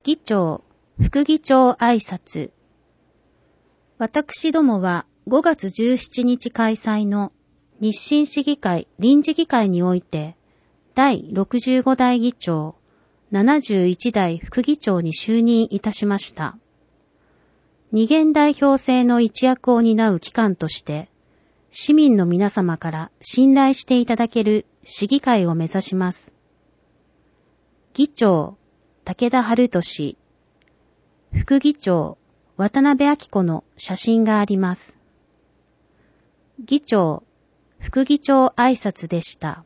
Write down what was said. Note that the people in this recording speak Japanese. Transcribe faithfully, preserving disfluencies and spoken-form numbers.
議長、副議長挨拶。私どもはごがつじゅうしちにち開催の日清市議会臨時議会においてだいろくじゅうごだい議長、ななじゅういちだい副議長に就任いたしました。二元代表制の一役を担う機関として市民の皆様から信頼していただける市議会を目指します。議長、武田春俊。副議長、渡辺明子の写真があります。議長、副議長挨拶でした。